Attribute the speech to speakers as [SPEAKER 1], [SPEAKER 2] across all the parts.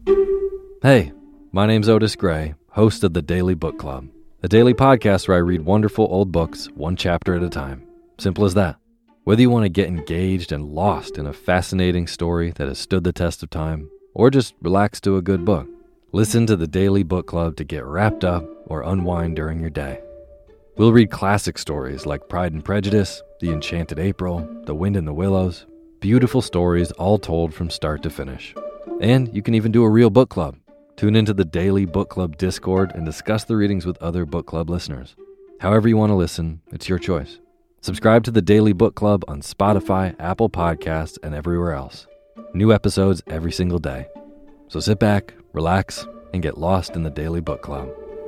[SPEAKER 1] Hey, my name's Otis Gray, host of the Daily Book Club, a daily podcast where I read wonderful old books one chapter at a time. Simple as that. Whether you want to get engaged and lost in a fascinating story that has stood the test of time, or just relax to a good book, listen to the Daily Book Club to get wrapped up or unwind during your day. We'll read classic stories like Pride and Prejudice, The Enchanted April, The Wind in the Willows, beautiful stories all told from start to finish. And you can even do a real book club. Tune into the Daily Book Club Discord and discuss the readings with other book club listeners. However you want to listen, it's your choice. Subscribe to the Daily Book Club on Spotify, Apple Podcasts, and everywhere else. New episodes every single day. So sit back, relax, and get lost in the Daily Book Club.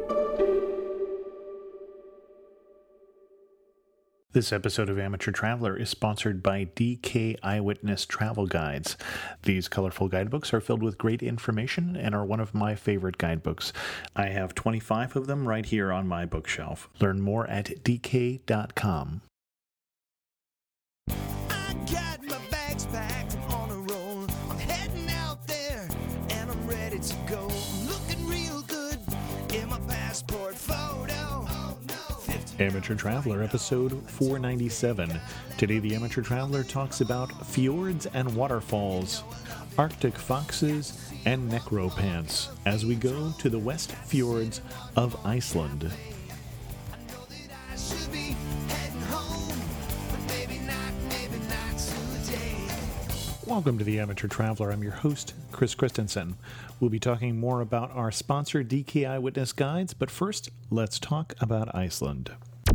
[SPEAKER 2] This episode of Amateur Traveler is sponsored by DK Eyewitness Travel Guides. These colorful guidebooks are filled with great information and are one of my favorite guidebooks. I have 25 of them right here on my bookshelf. Learn more at dk.com.
[SPEAKER 3] I got my bags packed, I'm on a roll. I'm heading out there and I'm ready to go. I'm looking real good in my passport photo.
[SPEAKER 2] Amateur Traveler, episode 497. Today, the Amateur Traveler talks about fjords and waterfalls, Arctic foxes, and necropants as we go to the West Fjords of Iceland.
[SPEAKER 3] I know that I should be heading home, but maybe not today.
[SPEAKER 2] Welcome to the Amateur Traveler. I'm your host, Chris Christensen. We'll be talking more about our sponsor, DK Eyewitness Guides, but first, let's talk about Iceland.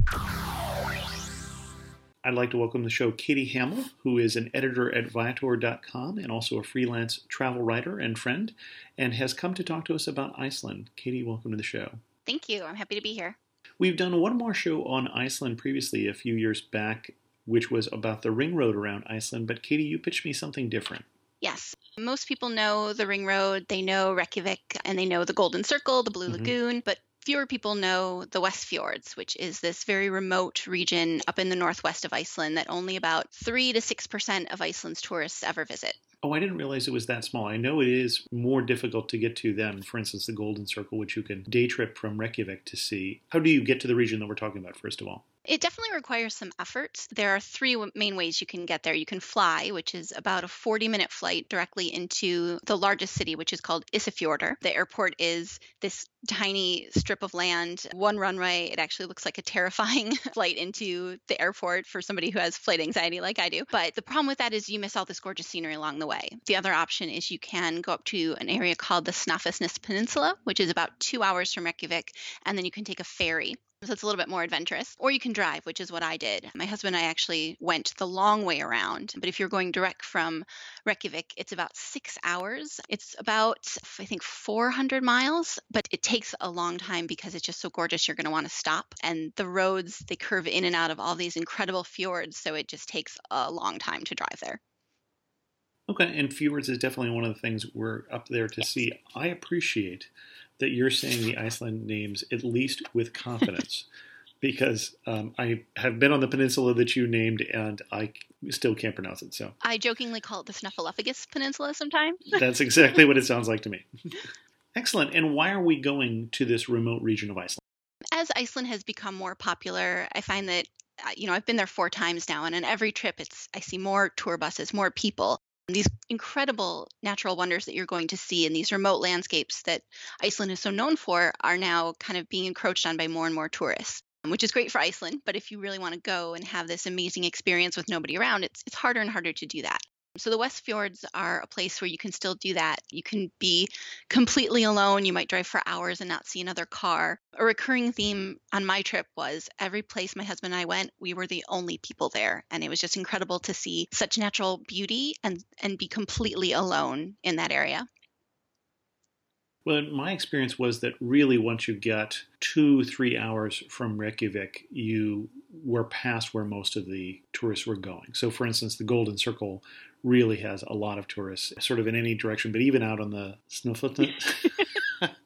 [SPEAKER 2] I'd like to welcome to the show Katie Hamill, who is an editor at Viator.com and also a freelance travel writer and friend, and has come to talk to us about Iceland. Katie, welcome to the show.
[SPEAKER 4] Thank you. I'm happy to be here.
[SPEAKER 2] We've done one more show on Iceland previously a few years back, which was about the ring road around Iceland, but Katie, you pitched me something different.
[SPEAKER 4] Yes. Most people know the Ring Road, they know Reykjavik, and they know the Golden Circle, the Blue Lagoon, but fewer people know the West Fjords, which is this very remote region up in the northwest of Iceland that only about 3 to 6% of Iceland's tourists ever visit.
[SPEAKER 2] Oh, I didn't realize it was that small. I know it is more difficult to get to than, for instance, the Golden Circle, which you can day trip from Reykjavik to see. How do you get to the region that we're talking about, first of all?
[SPEAKER 4] It definitely requires some effort. There are three main ways you can get there. You can fly, which is about a 40-minute flight directly into the largest city, which is called Isafjordur. The airport is this tiny strip of land, one runway. It actually looks like a terrifying flight into the airport for somebody who has flight anxiety like I do. But the problem with that is you miss all this gorgeous scenery along the way. The other option is you can go up to an area called the Snæfellsnes Peninsula, which is about 2 hours from Reykjavik, and then you can take a ferry. So it's a little bit more adventurous. Or you can drive, which is what I did. My husband and I actually went the long way around. But if you're going direct from Reykjavik, it's about 6 hours. It's about, I think, 400 miles. But it takes a long time because it's just so gorgeous you're going to want to stop. And the roads, they curve in and out of all these incredible fjords. So it just takes a long time to drive there.
[SPEAKER 2] Okay, and fjords is definitely one of the things we're up there to see. I appreciate that you're saying the Iceland names at least with confidence, because I have been on the peninsula that you named, and I still can't pronounce it. So
[SPEAKER 4] I jokingly call it the Snæfellsnes Peninsula sometimes.
[SPEAKER 2] That's exactly what it sounds like to me. Excellent. And why are we going to this remote region of Iceland?
[SPEAKER 4] As Iceland has become more popular, I find that, I've been there 4 times now, and on every trip, I see more tour buses, more people. These incredible natural wonders that you're going to see in these remote landscapes that Iceland is so known for are now kind of being encroached on by more and more tourists, which is great for Iceland. But if you really want to go and have this amazing experience with nobody around, it's harder and harder to do that. So the West Fjords are a place where you can still do that. You can be completely alone. You might drive for hours and not see another car. A recurring theme on my trip was every place my husband and I went, we were the only people there. And it was just incredible to see such natural beauty and be completely alone in that area.
[SPEAKER 2] Well, my experience was that really once you get 2-3 hours from Reykjavik, you were past where most of the tourists were going. So, for instance, the Golden Circle really has a lot of tourists, sort of in any direction, but even out on the Snæfellsnes.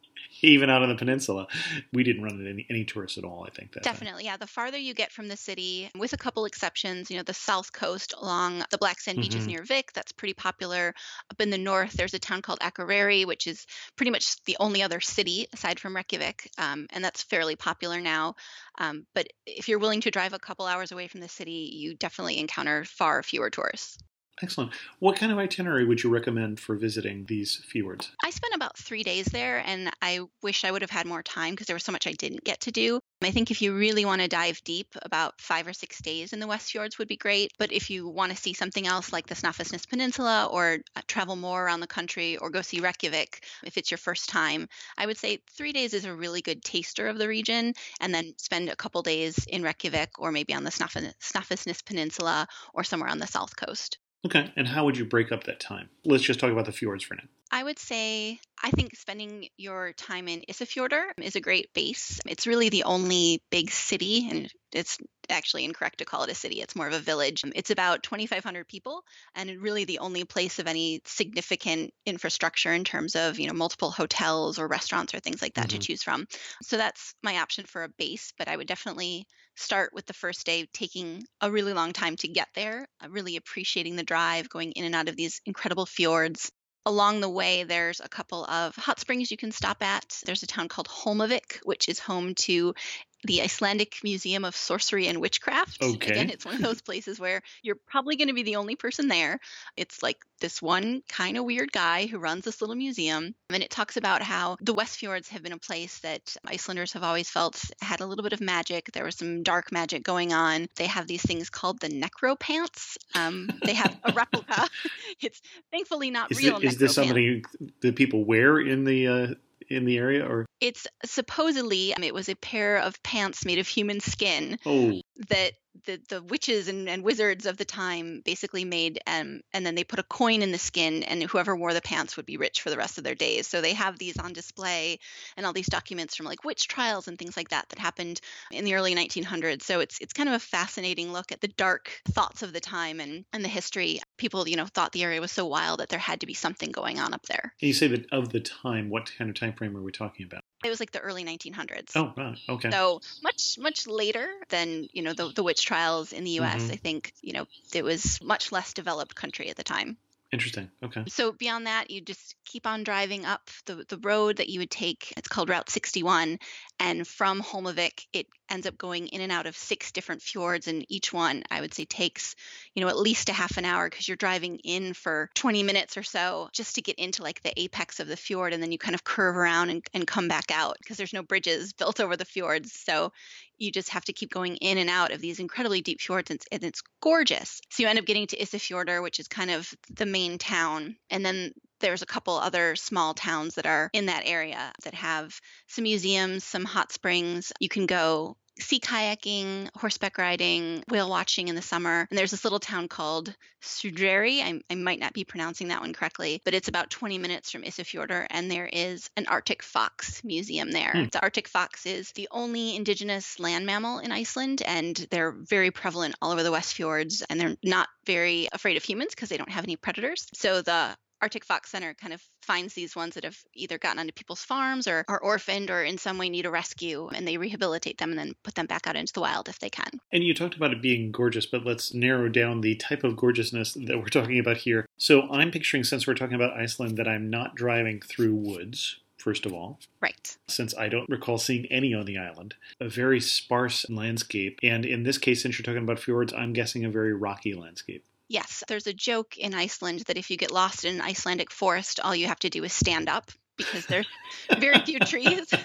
[SPEAKER 2] even out on the peninsula. We didn't run into any tourists at all, I think. That time.
[SPEAKER 4] Definitely, yeah. The farther you get from the city, with a couple exceptions, the south coast along the black sand beaches near Vic, that's pretty popular. Up in the north, there's a town called Akureyri, which is pretty much the only other city aside from Reykjavik, and that's fairly popular now. But if you're willing to drive a couple hours away from the city, you definitely encounter far fewer tourists.
[SPEAKER 2] Excellent. What kind of itinerary would you recommend for visiting these fjords?
[SPEAKER 4] I spent about 3 days there, and I wish I would have had more time because there was so much I didn't get to do. I think if you really want to dive deep, about 5 or 6 days in the West Fjords would be great. But if you want to see something else like the Snæfellsnes Peninsula, or travel more around the country, or go see Reykjavik if it's your first time, I would say 3 days is a really good taster of the region, and then spend a couple days in Reykjavik or maybe on the Snæfellsnes Peninsula or somewhere on the south coast.
[SPEAKER 2] Okay, and how would you break up that time? Let's just talk about the fjords for now.
[SPEAKER 4] I would say, I think spending your time in Isafjordur is a great base. It's really the only big city, and it's actually incorrect to call it a city. It's more of a village. It's about 2,500 people, and really the only place of any significant infrastructure in terms of, multiple hotels or restaurants or things like that to choose from. So that's my option for a base, but I would definitely start with the first day taking a really long time to get there, really appreciating the drive, going in and out of these incredible fjords. Along the way, there's a couple of hot springs you can stop at. There's a town called Holmavik, which is home to the Icelandic Museum of Sorcery and Witchcraft.
[SPEAKER 2] Okay.
[SPEAKER 4] Again, it's one of those places where you're probably going to be the only person there. It's like this one kind of weird guy who runs this little museum. And it talks about how the West Fjords have been a place that Icelanders have always felt had a little bit of magic. There was some dark magic going on. They have these things called the necropants. They have a replica. It's thankfully not real.
[SPEAKER 2] Is this something that people wear in the area, or?
[SPEAKER 4] It's supposedly, it was a pair of pants made of human skin that the witches and wizards of the time basically made, and then they put a coin in the skin, and whoever wore the pants would be rich for the rest of their days. So they have these on display, and all these documents from like witch trials and things like that happened in the early 1900s. So it's kind of a fascinating look at the dark thoughts of the time and the history. People, thought the area was so wild that there had to be something going on up there.
[SPEAKER 2] And you say that of the time, what kind of time frame are we talking about?
[SPEAKER 4] It was like the early 1900s.
[SPEAKER 2] Oh, wow. Okay.
[SPEAKER 4] So much later than, the witch trials in the U.S. I think, it was much less developed country at the time.
[SPEAKER 2] Interesting. Okay.
[SPEAKER 4] So beyond that, you just keep on driving up the road that you would take. It's called Route 61. And from Holmavik, it ends up going in and out of 6 different fjords. And each one, I would say, takes, at least a half an hour because you're driving in for 20 minutes or so just to get into like the apex of the fjord. And then you kind of curve around and come back out because there's no bridges built over the fjords. So you just have to keep going in and out of these incredibly deep fjords, and it's gorgeous. So you end up getting to Isafjordur, which is kind of the main town. And then there's a couple other small towns that are in that area that have some museums, some hot springs. You can go sea kayaking, horseback riding, whale watching in the summer. And there's this little town called Suðuroy. I might not be pronouncing that one correctly, but it's about 20 minutes from Isafjordur, and there is an Arctic fox museum there. The Arctic fox is the only indigenous land mammal in Iceland, and they're very prevalent all over the West Fjords, and they're not very afraid of humans because they don't have any predators. So the Arctic Fox Center kind of finds these ones that have either gotten onto people's farms or are orphaned or in some way need a rescue, and they rehabilitate them and then put them back out into the wild if they can.
[SPEAKER 2] And you talked about it being gorgeous, but let's narrow down the type of gorgeousness that we're talking about here. So I'm picturing, since we're talking about Iceland, that I'm not driving through woods, first of all.
[SPEAKER 4] Right.
[SPEAKER 2] Since I don't recall seeing any on the island. A very sparse landscape. And in this case, since you're talking about fjords, I'm guessing a very rocky landscape.
[SPEAKER 4] Yes, there's a joke in Iceland that if you get lost in an Icelandic forest, all you have to do is stand up because there's very few trees.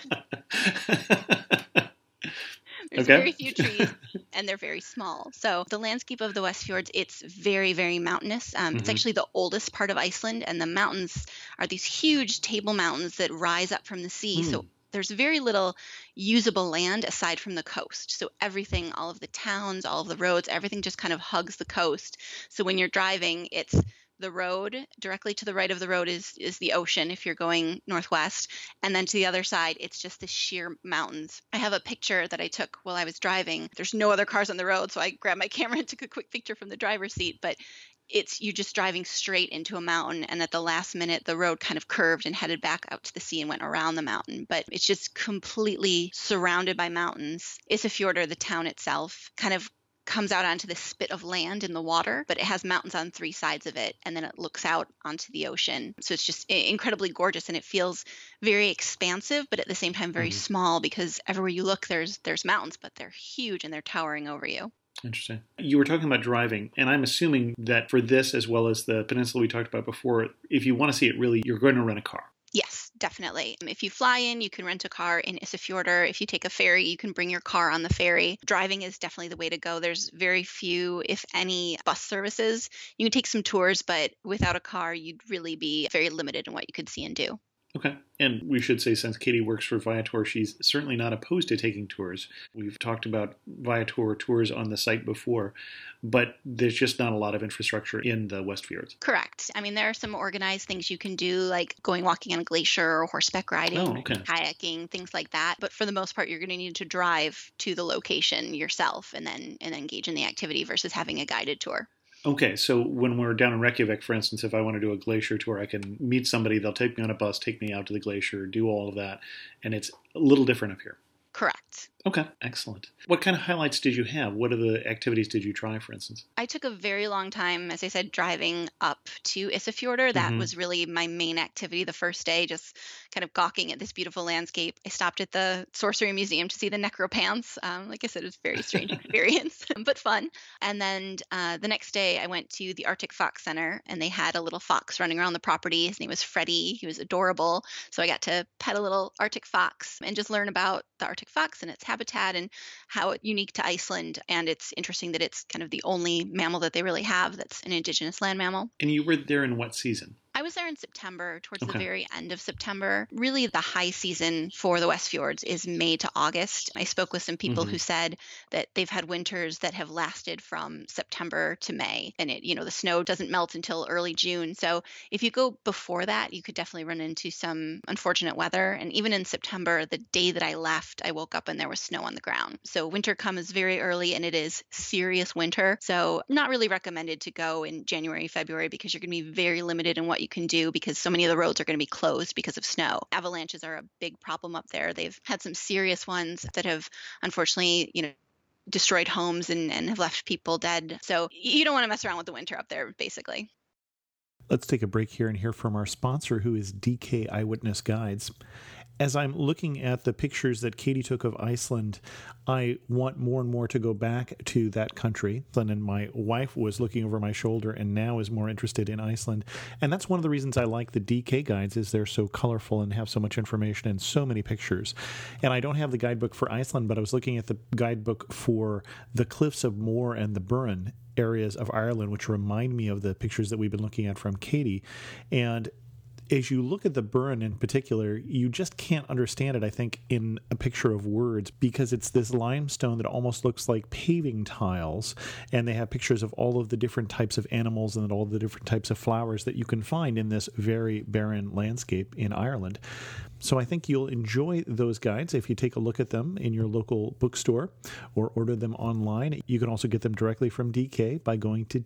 [SPEAKER 4] There's very few trees, and they're very small. So the landscape of the West Fjords, it's very, very mountainous. It's actually the oldest part of Iceland, and the mountains are these huge table mountains that rise up from the sea. So there's very little usable land aside from the coast. So everything, all of the towns, all of the roads, everything just kind of hugs the coast. So when you're driving, it's the road. Directly to the right of the road is the ocean if you're going northwest. And then to the other side, it's just the sheer mountains. I have a picture that I took while I was driving. There's no other cars on the road, so I grabbed my camera and took a quick picture from the driver's seat. But you're just driving straight into a mountain, and at the last minute the road kind of curved and headed back out to the sea and went around the mountain. But it's just completely surrounded by mountains. Isafjordur, the town itself, kind of comes out onto this spit of land in the water, but it has mountains on 3 sides of it, and then it looks out onto the ocean. So it's just incredibly gorgeous, and it feels very expansive, but at the same time very small, because everywhere you look there's mountains, but they're huge and they're towering over you.
[SPEAKER 2] Interesting. You were talking about driving, and I'm assuming that for this, as well as the peninsula we talked about before, if you want to see it really, you're going to rent a car.
[SPEAKER 4] Yes, definitely. If you fly in, you can rent a car in Isafjordur. If you take a ferry, you can bring your car on the ferry. Driving is definitely the way to go. There's very few, if any, bus services. You can take some tours, but without a car, you'd really be very limited in what you could see and do.
[SPEAKER 2] Okay. And we should say, since Katie works for Viator, she's certainly not opposed to taking tours. We've talked about Viator tours on the site before, but there's just not a lot of infrastructure in the West Fjords.
[SPEAKER 4] Correct. I mean, there are some organized things you can do, like going walking on a glacier or horseback riding, kayaking, things like that. But for the most part, you're going to need to drive to the location yourself and then engage in the activity versus having a guided tour.
[SPEAKER 2] Okay, so when we're down in Reykjavik, for instance, if I want to do a glacier tour, I can meet somebody, they'll take me on a bus, take me out to the glacier, do all of that, and it's a little different up here.
[SPEAKER 4] Correct.
[SPEAKER 2] Okay, excellent. What kind of highlights did you have? What other activities did you try, for instance?
[SPEAKER 4] I took a very long time, as I said, driving up to Isafjordur. That was really my main activity the first day, just kind of gawking at this beautiful landscape. I stopped at the Sorcery Museum to see the necropants. Like I said, it was a very strange experience, but fun. And then the next day I went to the Arctic Fox Center, and they had a little fox running around the property. His name was Freddie. He was adorable. So I got to pet a little Arctic fox and just learn about the Arctic fox and its habitat and how it's unique to Iceland. And it's interesting that it's kind of the only mammal that they really have that's an indigenous land mammal.
[SPEAKER 2] And you were there in what season?
[SPEAKER 4] I was there in September, towards the very end of September. Really, the high season for the West Fjords is May to August. I spoke with some people who said that they've had winters that have lasted from September to May, and the snow doesn't melt until early June. So if you go before that, you could definitely run into some unfortunate weather. And even in September, the day that I left, I woke up and there was snow on the ground. So winter comes very early, and it is serious winter. So not really recommended to go in January, February, because you're going to be very limited in what you can do, because so many of the roads are going to be closed because of snow. Avalanches are a big problem up there. They've had some serious ones that have unfortunately, destroyed homes and have left people dead. So you don't want to mess around with the winter up there, basically.
[SPEAKER 2] Let's take a break here and hear from our sponsor, who is DK Eyewitness Guides. As I'm looking at the pictures that Katie took of Iceland, I want more and more to go back to that country. And my wife was looking over my shoulder and now is more interested in Iceland. And that's one of the reasons I like the DK guides, is they're so colorful and have so much information and so many pictures. And I don't have the guidebook for Iceland, but I was looking at the guidebook for the Cliffs of Moher and the Burren areas of Ireland, which remind me of the pictures that we've been looking at from Katie. And as you look at the Burren in particular, you just can't understand it, I think, in a picture of words, because it's this limestone that almost looks like paving tiles, and they have pictures of all of the different types of animals and all the different types of flowers that you can find in this very barren landscape in Ireland. So I think you'll enjoy those guides if you take a look at them in your local bookstore or order them online. You can also get them directly from DK by going to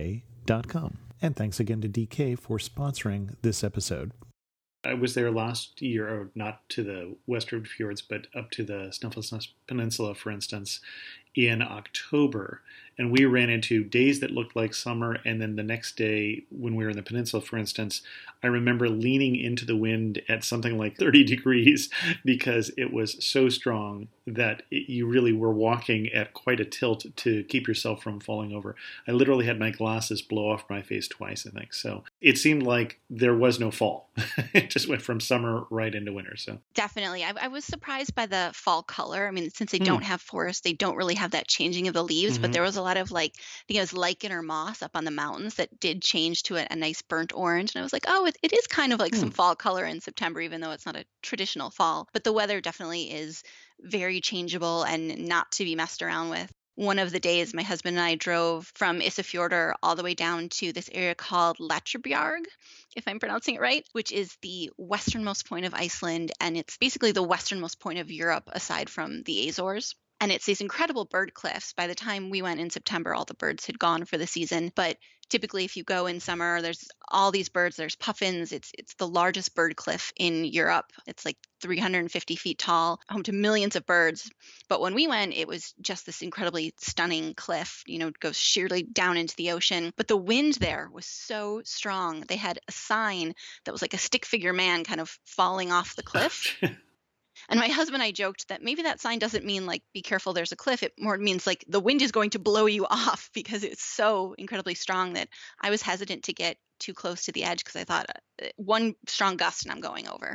[SPEAKER 2] dk.com. And thanks again to DK for sponsoring this episode. I was there last year, or not to the Western Fjords, but up to the Snæfellsnes Peninsula, for instance, in October. And we ran into days that looked like summer, and then the next day, when we were in the peninsula, for instance, I remember leaning into the wind at something like 30 degrees because it was so strong that you really were walking at quite a tilt to keep yourself from falling over. I literally had my glasses blow off my face twice, I think. So it seemed like there was no fall. It just went from summer right into winter. So
[SPEAKER 4] definitely. I was surprised by the fall color. I mean, since they don't have forests, they don't really have that changing of the leaves, but there was a lot of I think it was lichen or moss up on the mountains that did change to a nice burnt orange. And I was like, oh, it is kind of like some fall color in September, even though it's not a traditional fall. But the weather definitely is very changeable and not to be messed around with. One of the days, my husband and I drove from Isafjordur all the way down to this area called Latrebjarg, if I'm pronouncing it right, which is the westernmost point of Iceland. And it's basically the westernmost point of Europe aside from the Azores. And it's these incredible bird cliffs. By the time we went in September, all the birds had gone for the season. But typically, if you go in summer, there's all these birds. There's puffins. It's the largest bird cliff in Europe. It's like 350 feet tall, home to millions of birds. But when we went, it was just this incredibly stunning cliff, it goes sheerly down into the ocean. But the wind there was so strong. They had a sign that was like a stick figure man kind of falling off the cliff. And my husband and I joked that maybe that sign doesn't mean like, be careful, there's a cliff. It more means like the wind is going to blow you off because it's so incredibly strong that I was hesitant to get too close to the edge because I thought one strong gust and I'm going over.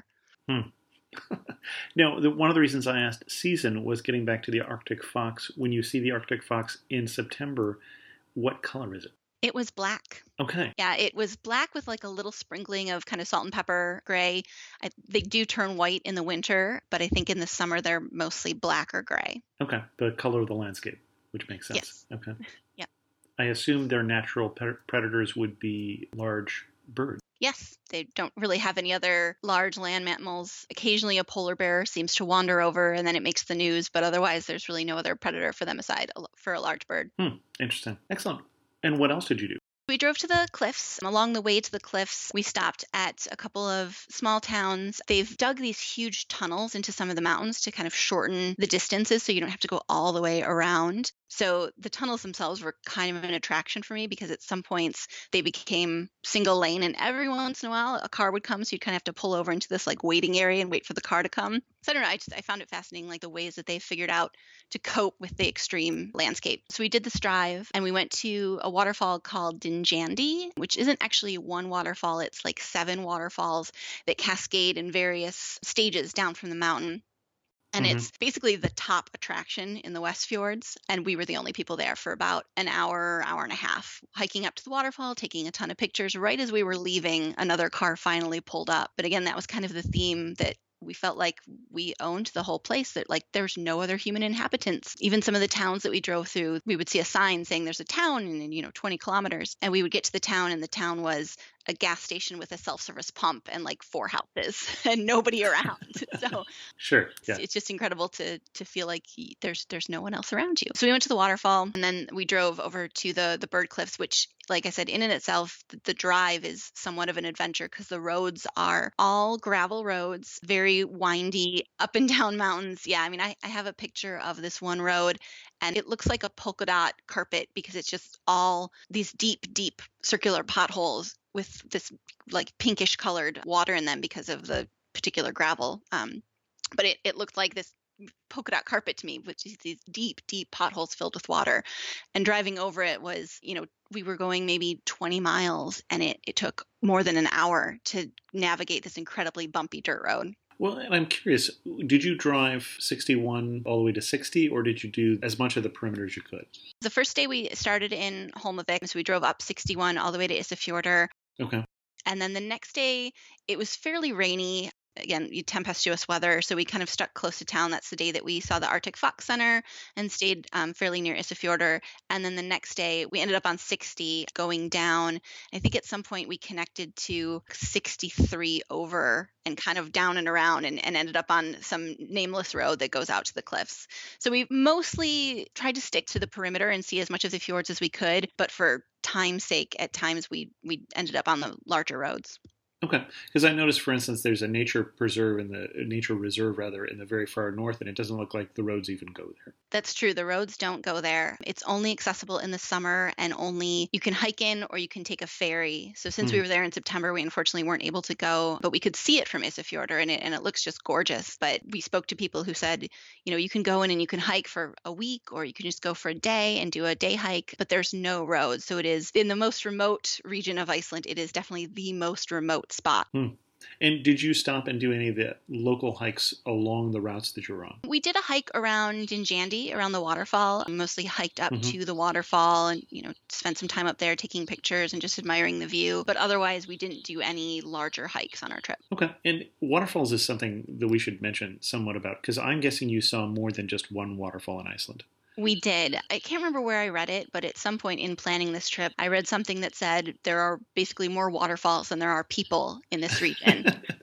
[SPEAKER 2] Now, one of the reasons I asked season was getting back to the Arctic fox. When you see the Arctic fox in September, what color is it?
[SPEAKER 4] It was black.
[SPEAKER 2] Okay.
[SPEAKER 4] Yeah, it was black with like a little sprinkling of kind of salt and pepper gray. They do turn white in the winter, but I think in the summer they're mostly black or gray.
[SPEAKER 2] Okay. The color of the landscape, which makes sense.
[SPEAKER 4] Yes.
[SPEAKER 2] Okay.
[SPEAKER 4] Yeah.
[SPEAKER 2] I assume their natural predators would be large birds.
[SPEAKER 4] Yes, they don't really have any other large land mammals. Occasionally a polar bear seems to wander over and then it makes the news, but otherwise there's really no other predator for them aside for a large bird.
[SPEAKER 2] Interesting. Excellent. And what else did you do?
[SPEAKER 4] We drove to the cliffs. Along the way to the cliffs, we stopped at a couple of small towns. They've dug these huge tunnels into some of the mountains to kind of shorten the distances so you don't have to go all the way around. So the tunnels themselves were kind of an attraction for me because at some points they became single lane and every once in a while a car would come. So you'd kind of have to pull over into this like waiting area and wait for the car to come. So I don't know. I found it fascinating, like the ways that they figured out to cope with the extreme landscape. So we did this drive and we went to a waterfall called Dinjandi, which isn't actually one waterfall. It's like 7 waterfalls that cascade in various stages down from the mountain. And it's basically the top attraction in the West Fjords. And we were the only people there for about an hour, hour and a half, hiking up to the waterfall, taking a ton of pictures. Right as we were leaving, another car finally pulled up. But again, that was kind of the theme that we felt like we owned the whole place, that like there's no other human inhabitants. Even some of the towns that we drove through, we would see a sign saying there's a town in 20 kilometers. And we would get to the town and the town was a gas station with a self-service pump and like 4 houses and nobody around. So
[SPEAKER 2] sure, yeah.
[SPEAKER 4] It's just incredible to feel like there's no one else around you. So we went to the waterfall and then we drove over to the bird cliffs, which, like I said, in and itself, the drive is somewhat of an adventure because the roads are all gravel roads, very windy, up and down mountains. Yeah, I mean, I have a picture of this one road and it looks like a polka dot carpet because it's just all these deep, deep circular potholes with this like pinkish colored water in them because of the particular gravel. But it looked like this polka dot carpet to me, which is these deep, deep potholes filled with water. And driving over it was, we were going maybe 20 miles and it took more than an hour to navigate this incredibly bumpy dirt road.
[SPEAKER 2] Well, and I'm curious, did you drive 61 all the way to 60 or did you do as much of the perimeter as you could?
[SPEAKER 4] The first day we started in Holmavik, so we drove up 61 all the way to Isafjordur.
[SPEAKER 2] Okay.
[SPEAKER 4] And then the next day it was fairly rainy. Again, tempestuous weather, so we kind of stuck close to town. That's the day that we saw the Arctic Fox Center and stayed fairly near Isafjordur. And then the next day, we ended up on 60 going down. I think at some point we connected to 63 over and kind of down and around and ended up on some nameless road that goes out to the cliffs. So we mostly tried to stick to the perimeter and see as much of the fjords as we could. But for time's sake, at times we ended up on the larger roads.
[SPEAKER 2] Okay, because I noticed, for instance, there's a nature reserve in the very far north, and it doesn't look like the roads even go there.
[SPEAKER 4] That's true. The roads don't go there. It's only accessible in the summer, and only you can hike in or you can take a ferry. So since we were there in September, we unfortunately weren't able to go, but we could see it from Isafjordur, and it looks just gorgeous. But we spoke to people who said, you can go in and you can hike for a week, or you can just go for a day and do a day hike, but there's no roads. So it is in the most remote region of Iceland. It is definitely the most remote spot.
[SPEAKER 2] And did you stop and do any of the local hikes along the routes that you were on?
[SPEAKER 4] We did a hike around Dinjandi, around the waterfall. Mostly hiked up to the waterfall and, spent some time up there taking pictures and just admiring the view. But otherwise, we didn't do any larger hikes on our trip.
[SPEAKER 2] Okay. And waterfalls is something that we should mention somewhat about, because I'm guessing you saw more than just one waterfall in Iceland.
[SPEAKER 4] We did. I can't remember where I read it, but at some point in planning this trip, I read something that said there are basically more waterfalls than there are people in this region.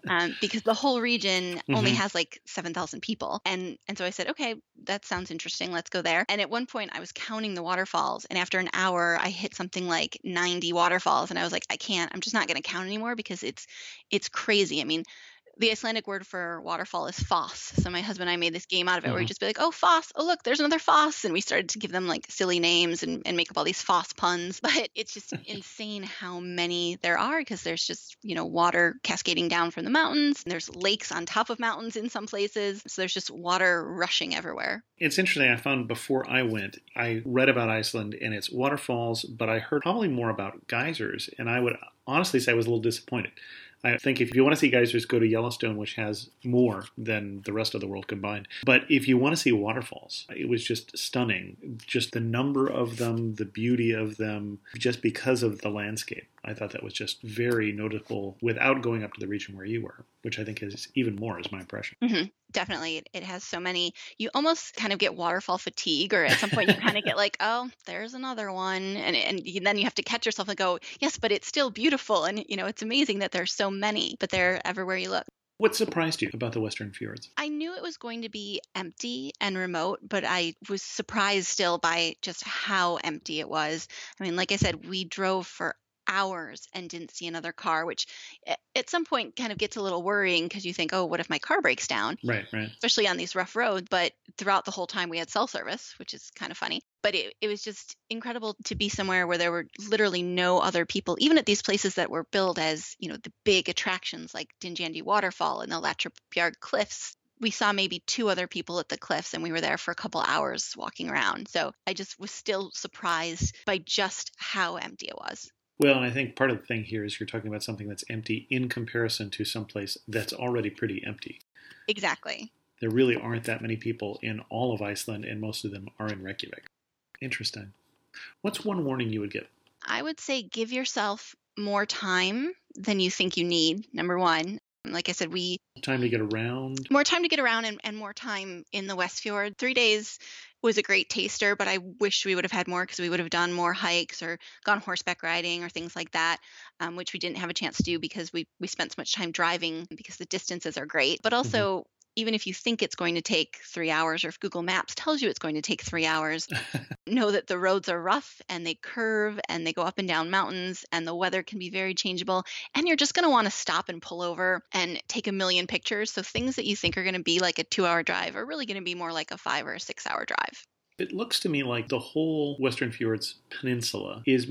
[SPEAKER 4] because the whole region only
[SPEAKER 2] Mhm.
[SPEAKER 4] has like 7,000 people. And so I said, okay, that sounds interesting. Let's go there. And at one point I was counting the waterfalls, and after an hour I hit something like 90 waterfalls, and I was like, I'm just not going to count anymore because it's crazy. I mean, the Icelandic word for waterfall is foss. So my husband and I made this game out of it where we'd
[SPEAKER 2] Mhm.
[SPEAKER 4] just be like, oh, foss. Oh, look, there's another foss. And we started to give them like silly names and make up all these foss puns. But it's just insane how many there are, because there's just, water cascading down from the mountains. There's lakes on top of mountains in some places. So there's just water rushing everywhere.
[SPEAKER 2] It's interesting. I found before I went, I read about Iceland and its waterfalls, but I heard probably more about geysers. And I would honestly say I was a little disappointed. I think if you want to see geysers, go to Yellowstone, which has more than the rest of the world combined. But if you want to see waterfalls, it was just stunning. Just the number of them, the beauty of them, just because of the landscape. I thought that was just very noticeable without going up to the region where you were, which I think is even more is my impression.
[SPEAKER 4] Mm-hmm. Definitely. It has so many. You almost kind of get waterfall fatigue, or at some point you kind of get like, oh, there's another one. And then you have to catch yourself and go, yes, but it's still beautiful. And, it's amazing that there's so many, but they're everywhere you look.
[SPEAKER 2] What surprised you about the Western Fjords?
[SPEAKER 4] I knew it was going to be empty and remote, but I was surprised still by just how empty it was. I mean, like I said, we drove for hours and didn't see another car, which at some point kind of gets a little worrying, because you think, oh, what if my car breaks down?
[SPEAKER 2] Right.
[SPEAKER 4] Especially on these rough roads. But throughout the whole time we had cell service, which is kind of funny. But it was just incredible to be somewhere where there were literally no other people, even at these places that were billed as, the big attractions like Dinjandi Waterfall and the Latrup Cliffs. We saw maybe 2 other people at the cliffs, and we were there for a couple hours walking around. So I just was still surprised by just how empty it was.
[SPEAKER 2] Well, and I think part of the thing here is you're talking about something that's empty in comparison to someplace that's already pretty empty.
[SPEAKER 4] Exactly.
[SPEAKER 2] There really aren't that many people in all of Iceland, and most of them are in Reykjavik. Interesting. What's one warning you would give?
[SPEAKER 4] I would say give yourself more time than you think you need, number one. Like I said,
[SPEAKER 2] Time to get around.
[SPEAKER 4] more time to get around, and more time in the Westfjord. 3 days was a great taster, but I wish we would have had more, because we would have done more hikes or gone horseback riding or things like that, which we didn't have a chance to do because we spent so much time driving, because the distances are great. But also, even if you think it's going to take 3 hours, or if Google Maps tells you it's going to take 3 hours, know that the roads are rough and they curve and they go up and down mountains, and the weather can be very changeable. And you're just going to want to stop and pull over and take a million pictures. So things that you think are going to be like a 2-hour drive are really going to be more like a 5 or 6 hour drive.
[SPEAKER 2] It looks to me like the whole Western Fjords Peninsula is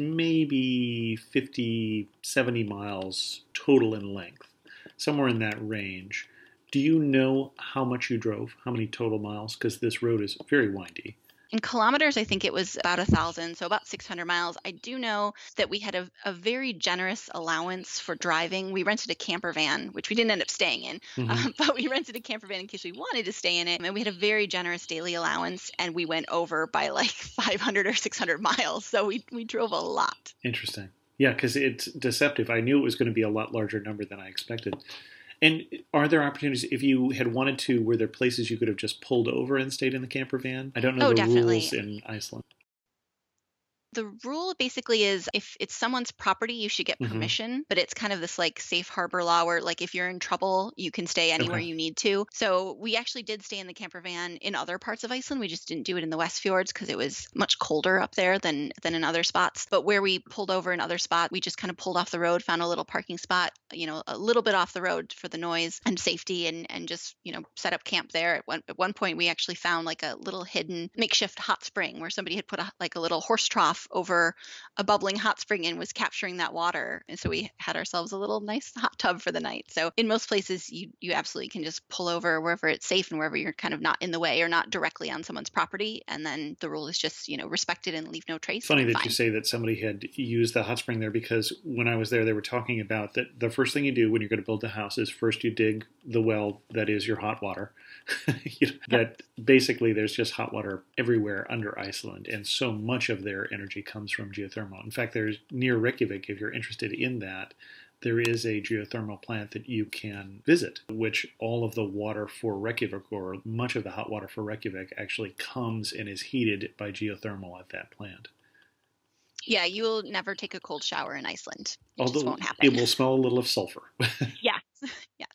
[SPEAKER 2] maybe 50, 70 miles total in length, somewhere in that range. Do you know how much you drove? How many total miles? Because this road is very windy.
[SPEAKER 4] In kilometers, I think it was about 1,000, so about 600 miles. I do know that we had a very generous allowance for driving. We rented a camper van, which we didn't end up staying in, but we rented a camper van in case we wanted to stay in it. And we had a very generous daily allowance, and we went over by like 500 or 600 miles. So we drove a lot.
[SPEAKER 2] Interesting. Yeah, because it's deceptive. I knew it was going to be a lot larger number than I expected. And are there opportunities, if you had wanted to, were there places you could have just pulled over and stayed in the camper van? I don't know
[SPEAKER 4] definitely.
[SPEAKER 2] rules in Iceland.
[SPEAKER 4] The rule basically is if it's someone's property, you should get permission, but it's kind of this like safe harbor law where like if you're in trouble, you can stay anywhere you need to. So we actually did stay in the camper van in other parts of Iceland. We just didn't do it in the Westfjords because it was much colder up there than in other spots. But where we pulled over in other spots, we just kind of pulled off the road, found a little parking spot, a little bit off the road for the noise and safety, and just, set up camp there. At one point, we actually found like a little hidden makeshift hot spring where somebody had put a little horse trough over a bubbling hot spring and was capturing that water. And so we had ourselves a little nice hot tub for the night. So in most places, you absolutely can just pull over wherever it's safe and wherever you're kind of not in the way or not directly on someone's property. And then the rule is just, respect it and leave no trace.
[SPEAKER 2] Funny that you say that somebody had used the hot spring there, because when I was there, they were talking about that the first thing you do when you're going to build a house is first you dig the well that is your hot water. That basically there's just hot water everywhere under Iceland, and so much of their energy comes from geothermal. In fact, there's near Reykjavik, if you're interested in that, there is a geothermal plant that you can visit, which all of the water for Reykjavik, or much of the hot water for Reykjavik, actually comes and is heated by geothermal at that plant.
[SPEAKER 4] Yeah, you will never take a cold shower in Iceland. It
[SPEAKER 2] Although
[SPEAKER 4] just won't happen.
[SPEAKER 2] it will smell a little of sulfur.
[SPEAKER 4] Yes, yes.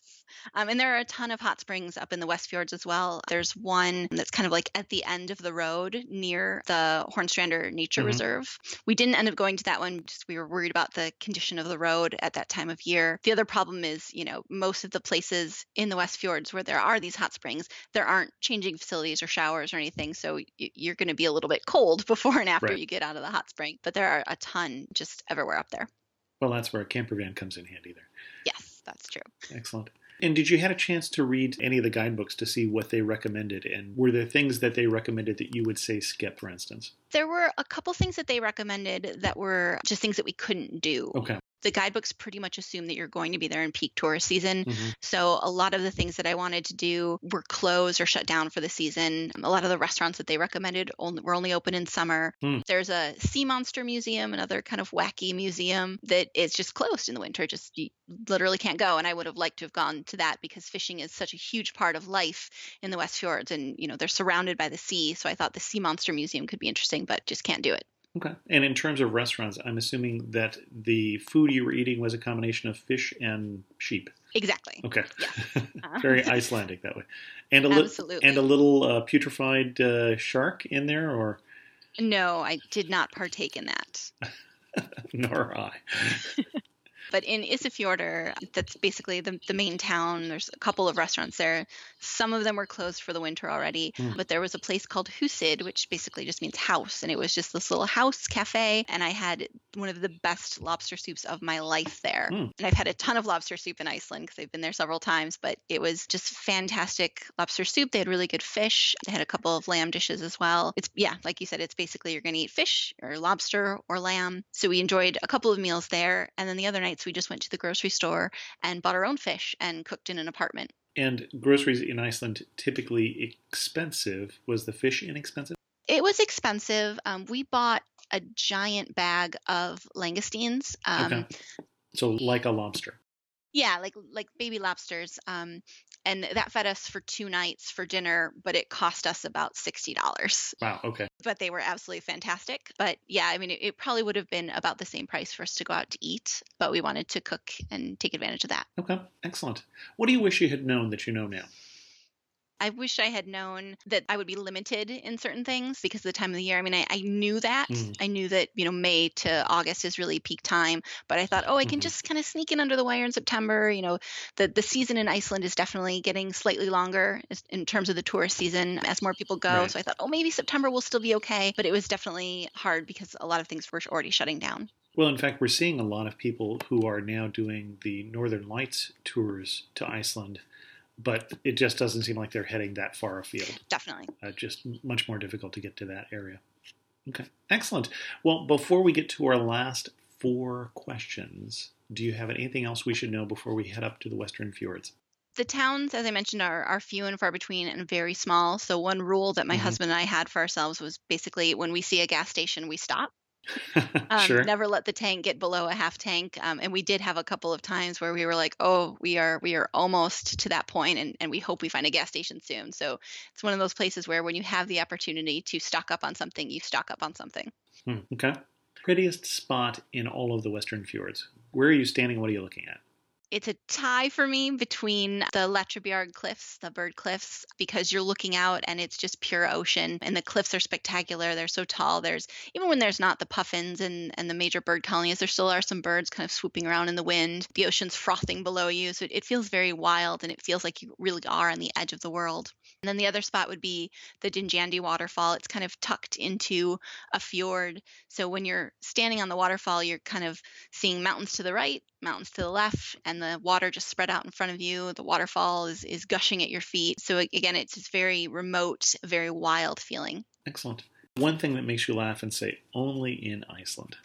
[SPEAKER 4] And there are a ton of hot springs up in the West Fjords as well. There's one that's kind of like at the end of the road near the Hornstrander Nature Reserve. We didn't end up going to that one because we were worried about the condition of the road at that time of year. The other problem is, most of the places in the West Fjords where there are these hot springs, there aren't changing facilities or showers or anything. So you're going to be a little bit cold before and after you get out of the hot spring. But there are a ton just everywhere up there.
[SPEAKER 2] Well, that's where a camper van comes in handy there.
[SPEAKER 4] Yes, that's true.
[SPEAKER 2] Excellent. And did you had a chance to read any of the guidebooks to see what they recommended? And were there things that they recommended that you would say skip, for instance?
[SPEAKER 4] There were a couple things that they recommended that were just things that we couldn't do.
[SPEAKER 2] Okay.
[SPEAKER 4] The guidebooks pretty much assume that you're going to be there in peak tourist season. So a lot of the things that I wanted to do were closed or shut down for the season. A lot of the restaurants that they recommended were only open in summer. There's a sea monster museum, another kind of wacky museum that is just closed in the winter. Just you literally can't go. And I would have liked to have gone to that because fishing is such a huge part of life in the West Fjords. And, they're surrounded by the sea. So I thought the sea monster museum could be interesting, but just can't do it.
[SPEAKER 2] Okay. And in terms of restaurants, I'm assuming that the food you were eating was a combination of fish and sheep.
[SPEAKER 4] Exactly.
[SPEAKER 2] Okay.
[SPEAKER 4] Yeah.
[SPEAKER 2] Very Icelandic that way. And
[SPEAKER 4] Absolutely.
[SPEAKER 2] And a little putrefied shark in there, or?
[SPEAKER 4] No, I did not partake in that.
[SPEAKER 2] Nor I.
[SPEAKER 4] But in Isafjordur, that's basically the main town. There's a couple of restaurants there. Some of them were closed for the winter already, but there was a place called Husid, which basically just means house. And it was just this little house cafe. And I had one of the best lobster soups of my life there. And I've had a ton of lobster soup in Iceland because I've been there several times, but it was just fantastic lobster soup. They had really good fish. They had a couple of lamb dishes as well. Like you said, it's basically you're going to eat fish or lobster or lamb. So we enjoyed a couple of meals there. And then the other nights we just went to the grocery store and bought our own fish and cooked in an apartment.
[SPEAKER 2] And groceries in Iceland typically expensive. Was the fish inexpensive?
[SPEAKER 4] It was expensive. We bought a giant bag of langoustines.
[SPEAKER 2] Okay. So like a lobster.
[SPEAKER 4] Yeah, like baby lobsters. And that fed us for 2 nights for dinner, but it cost us about $60.
[SPEAKER 2] Wow, okay.
[SPEAKER 4] But they were absolutely fantastic. But yeah, I mean, it probably would have been about the same price for us to go out to eat, but we wanted to cook and take advantage of that.
[SPEAKER 2] Okay, excellent. What do you wish you had known that you know now?
[SPEAKER 4] I wish I had known that I would be limited in certain things because of the time of the year. I mean, I knew that. I knew that, May to August is really peak time. But I thought, I can just kind of sneak in under the wire in September. The season in Iceland is definitely getting slightly longer in terms of the tourist season as more people go.
[SPEAKER 2] Right.
[SPEAKER 4] So I thought, maybe September will still be okay. But it was definitely hard because a lot of things were already shutting down.
[SPEAKER 2] Well, in fact, we're seeing a lot of people who are now doing the Northern Lights tours to Iceland. But it just doesn't seem like they're heading that far afield.
[SPEAKER 4] Definitely.
[SPEAKER 2] Just much more difficult to get to that area. Okay, excellent. Well, before we get to our last 4 questions, do you have anything else we should know before we head up to the Western Fjords?
[SPEAKER 4] The towns, as I mentioned, are few and far between and very small. So one rule that my husband and I had for ourselves was basically when we see a gas station, we stop.
[SPEAKER 2] Sure.
[SPEAKER 4] Never let the tank get below a half tank. And we did have a couple of times where we were like, we are almost to that point, and we hope we find a gas station soon. So it's one of those places where when you have the opportunity to stock up on something, you stock up on something.
[SPEAKER 2] Okay. Prettiest spot in all of the Western Fjords. Where are you standing? What are you looking at?
[SPEAKER 4] It's a tie for me between the Latrebjerg cliffs, the bird cliffs, because you're looking out and it's just pure ocean. And the cliffs are spectacular. They're so tall. Even when there's not the puffins and the major bird colonies, there still are some birds kind of swooping around in the wind. The ocean's frothing below you. So it feels very wild and it feels like you really are on the edge of the world. And then the other spot would be the Dinjandi waterfall. It's kind of tucked into a fjord. So when you're standing on the waterfall, you're kind of seeing mountains to the right, mountains to the left, and the water just spread out in front of you. The waterfall is gushing at your feet. So again, it's just very remote, very wild feeling.
[SPEAKER 2] Excellent. One thing that makes you laugh and say, only in Iceland.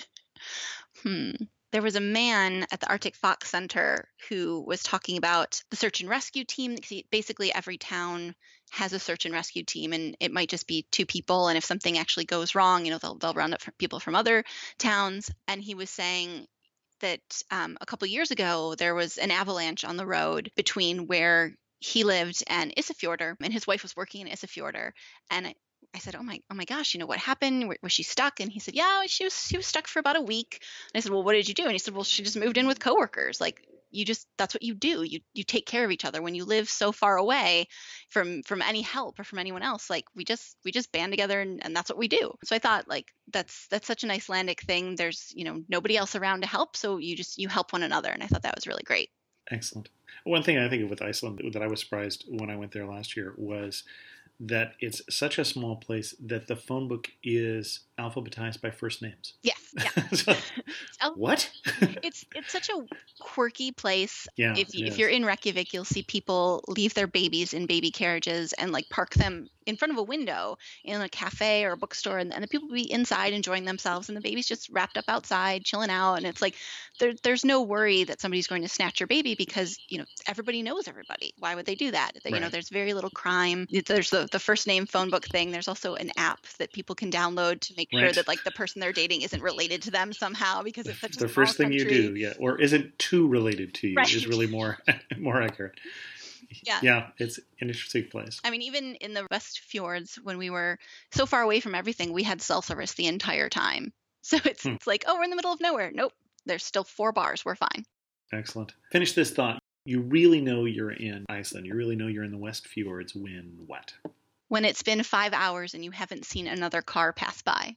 [SPEAKER 4] There was a man at the Arctic Fox Center who was talking about the search and rescue team. Basically, every town has a search and rescue team, and it might just be 2 people. And if something actually goes wrong, they'll round up people from other towns. And he was saying that a couple years ago, there was an avalanche on the road between where he lived and Isafjordur, and his wife was working in Isafjordur. And I said, oh my gosh, what happened? Was she stuck? And he said, yeah, she was stuck for about a week. And I said, well, what did you do? And he said, well, she just moved in with coworkers. Like, that's what you do. You take care of each other. When you live so far away from any help or from anyone else, like we just band together and that's what we do. So I thought like that's such an Icelandic thing. There's, nobody else around to help, so you help one another, and I thought that was really great.
[SPEAKER 2] Excellent. One thing I think of with Iceland that I was surprised when I went there last year was that it's such a small place that the phone book is alphabetized by first names.
[SPEAKER 4] Yes. Yeah.
[SPEAKER 2] So, what?
[SPEAKER 4] It's such a quirky place.
[SPEAKER 2] Yeah.
[SPEAKER 4] If you're in Reykjavik, you'll see people leave their babies in baby carriages and like park them in front of a window in a cafe or a bookstore, and the people will be inside enjoying themselves, and the baby's just wrapped up outside chilling out, and it's like there's no worry that somebody's going to snatch your baby because everybody knows everybody. Why would they do that?
[SPEAKER 2] Right.
[SPEAKER 4] There's very little crime. There's the first name phone book thing. There's also an app that people can download to make sure that like the person they're dating isn't related to them somehow, because it's such a
[SPEAKER 2] the first thing
[SPEAKER 4] country.
[SPEAKER 2] you do, yeah, or isn't too related to you,
[SPEAKER 4] right.
[SPEAKER 2] is really more accurate. Yeah, it's an interesting place.
[SPEAKER 4] I mean, even in the West Fjords, when we were so far away from everything, we had cell service the entire time. So it's like, oh, we're in the middle of nowhere. Nope, there's still 4 bars. We're fine.
[SPEAKER 2] Excellent. Finish this thought. You really know you're in Iceland. You really know you're in the West Fjords when what?
[SPEAKER 4] When it's been 5 hours and you haven't seen another car pass by.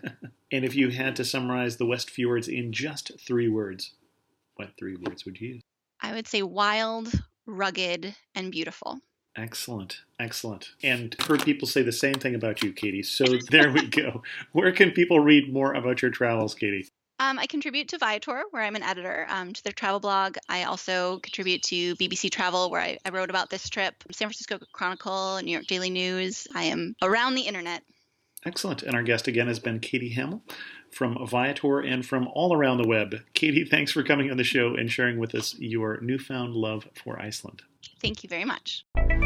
[SPEAKER 2] And if you had to summarize the West Fjords in just 3 words, what 3 words would you use?
[SPEAKER 4] I would say wild, rugged, and beautiful.
[SPEAKER 2] Excellent. And heard people say the same thing about you, Katie. So there we go. Where can people read more about your travels, Katie?
[SPEAKER 4] I contribute to Viator, where I'm an editor, to their travel blog. I also contribute to BBC Travel, where I wrote about this trip, San Francisco Chronicle, New York Daily News. I am around the internet.
[SPEAKER 2] Excellent. And our guest again has been Katie Hamill from Viator and from all around the web. Katie, thanks for coming on the show and sharing with us your newfound love for Iceland.
[SPEAKER 4] Thank you very much.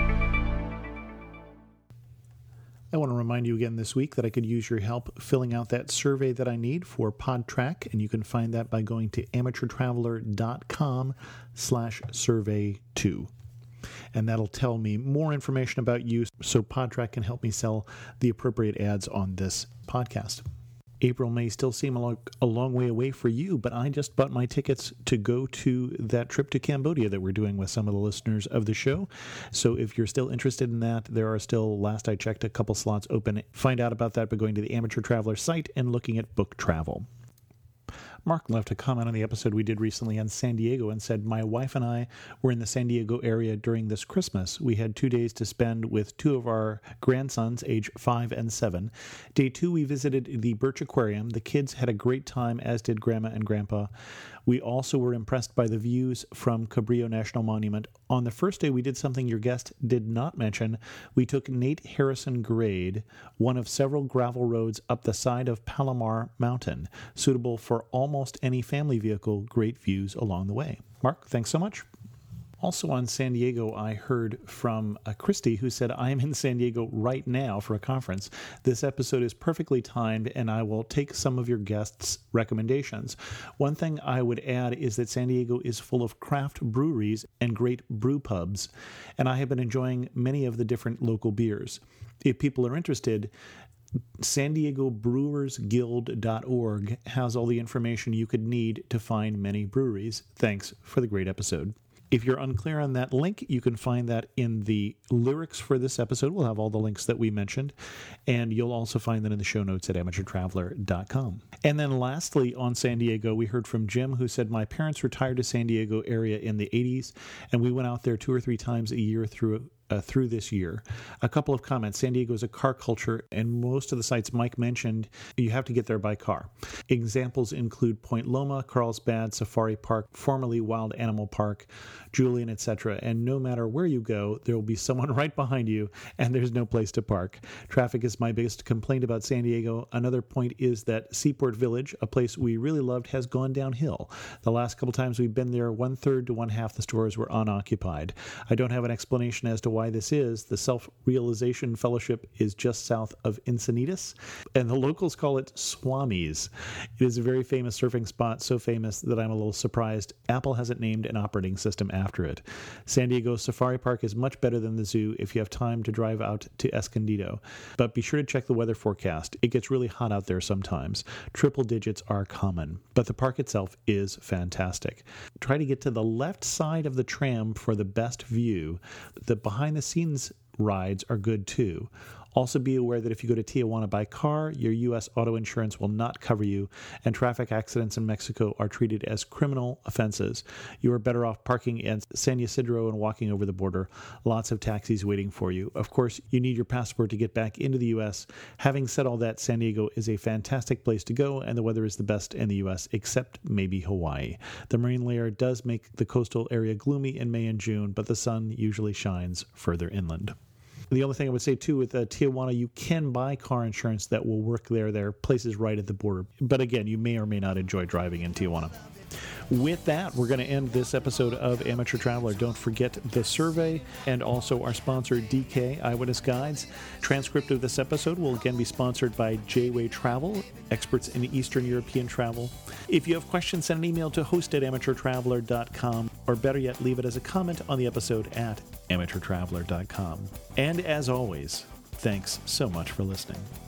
[SPEAKER 5] I want to remind you again this week that I could use your help filling out that survey that I need for PodTrack, and you can find that by going to amateurtraveler.com/survey2. And that'll tell me more information about you so PodTrack can help me sell the appropriate ads on this podcast. April may still seem a long way away for you, but I just bought my tickets to go to that trip to Cambodia that we're doing with some of the listeners of the show. So if you're still interested in that, there are still, last I checked, a couple slots open. Find out about that by going to the Amateur Traveler site and looking at book travel. Mark left a comment on the episode we did recently on San Diego and said, my wife and I were in the San Diego area during this Christmas. We had 2 days to spend with 2 of our grandsons, age 5 and 7. Day 2, we visited the Birch Aquarium. The kids had a great time, as did Grandma and Grandpa. We also were impressed by the views from Cabrillo National Monument. On the first day, we did something your guest did not mention. We took Nate Harrison Grade, one of several gravel roads up the side of Palomar Mountain, suitable for almost any family vehicle, great views along the way. Mark, thanks so much. Also on San Diego, I heard from Christy, who said, I am in San Diego right now for a conference. This episode is perfectly timed, and I will take some of your guests' recommendations. One thing I would add is that San Diego is full of craft breweries and great brew pubs, and I have been enjoying many of the different local beers. If people are interested, San Diego Brewers Guild.org has all the information you could need to find many breweries. Thanks for the great episode. If you're unclear on that link, you can find that in the lyrics for this episode. We'll have all the links that we mentioned, and you'll also find that in the show notes at amateurtraveler.com. And then lastly, on San Diego, we heard from Jim, who said, my parents retired to San Diego area in the 80s, and we went out there 2 or 3 times a year through this year. A couple of comments. San Diego is a car culture, and most of the sites Mike mentioned, you have to get there by car. Examples include Point Loma, Carlsbad, Safari Park, formerly Wild Animal Park, Julian, etc. And no matter where you go, there will be someone right behind you, and there's no place to park. Traffic is my biggest complaint about San Diego. Another point is that Seaport Village, a place we really loved, has gone downhill. The last couple times we've been there, 1/3 to 1/2 the stores were unoccupied. I don't have an explanation as to why this is, the Self-Realization Fellowship is just south of Encinitas, and the locals call it Swami's. It is a very famous surfing spot, so famous that I'm a little surprised Apple hasn't named an operating system after it. San Diego Safari Park is much better than the zoo if you have time to drive out to Escondido, but be sure to check the weather forecast. It gets really hot out there sometimes. Triple digits are common, but the park itself is fantastic. Try to get to the left side of the tram for the best view. The behind-the-scenes rides are good too. Also be aware that if you go to Tijuana by car, your U.S. auto insurance will not cover you, and traffic accidents in Mexico are treated as criminal offenses. You are better off parking in San Ysidro and walking over the border. Lots of taxis waiting for you. Of course, you need your passport to get back into the U.S. Having said all that, San Diego is a fantastic place to go, and the weather is the best in the U.S., except maybe Hawaii. The marine layer does make the coastal area gloomy in May and June, but the sun usually shines further inland. The only thing I would say, too, with Tijuana, you can buy car insurance that will work there. There are places right at the border. But again, you may or may not enjoy driving in Tijuana. With that, we're going to end this episode of Amateur Traveler. Don't forget the survey and also our sponsor, DK Eyewitness Guides. Transcript of this episode will again be sponsored by J-Way Travel, experts in Eastern European travel. If you have questions, send an email to host@amateurtraveler.com, or better yet, leave it as a comment on the episode at amateurtraveler.com. And as always, thanks so much for listening.